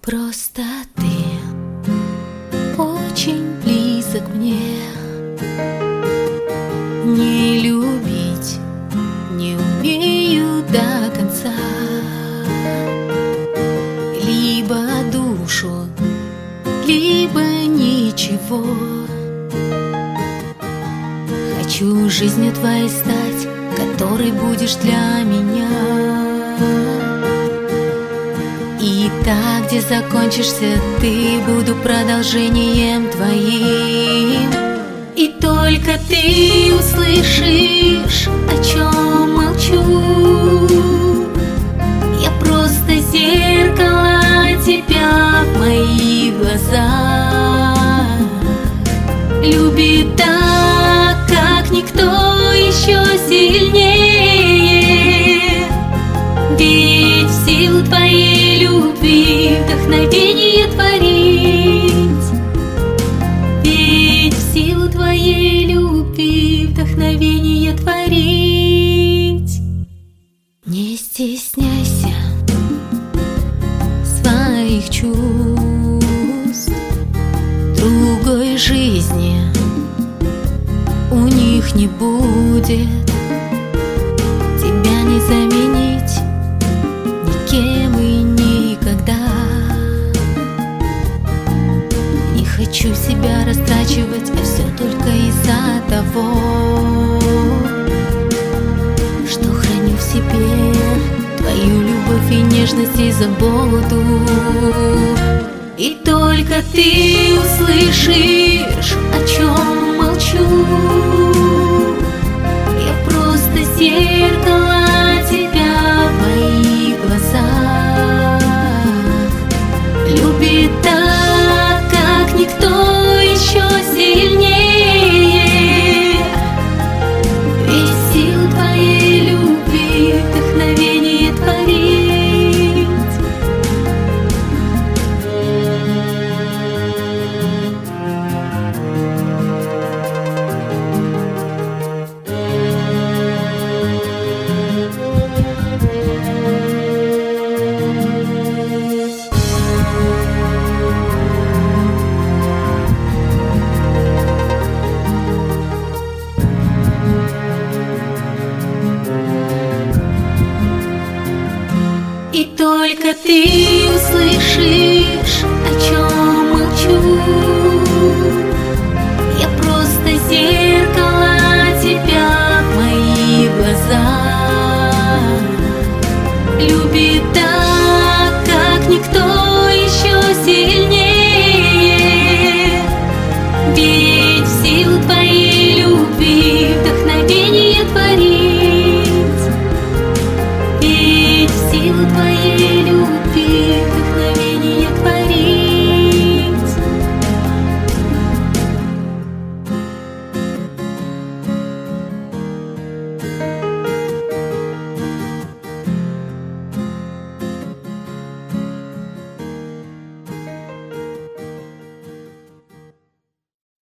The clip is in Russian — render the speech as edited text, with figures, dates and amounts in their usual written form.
Просто ты очень близок мне. Не любить не умею до конца. Либо душу, либо ничего. Хочу жизнью твоей стать, которой будешь для меня. И так, где закончишься ты, буду продолжением твоим. И только ты услышишь, о чем молчу. Я просто зеркало тебя в моих глазах. Любит так, как никто еще сильнее. Ведь в силу твоей любви вдохновение творить. Ведь в силу твоей любви вдохновение творить. Не стесняйся своих чувств. Другой жизни у них не будет. Тебя не заменить никем и никогда. Не хочу себя растрачивать, а все только из-за того, что храню в себе твою любовь и нежность и заботу. И только ты услышишь, о чем молчу. Я просто зеркало тебя в моих глазах. Любит так, как никто еще сильнее. Ведь в силу твоей любви вдохновение творить. И только ты услышишь,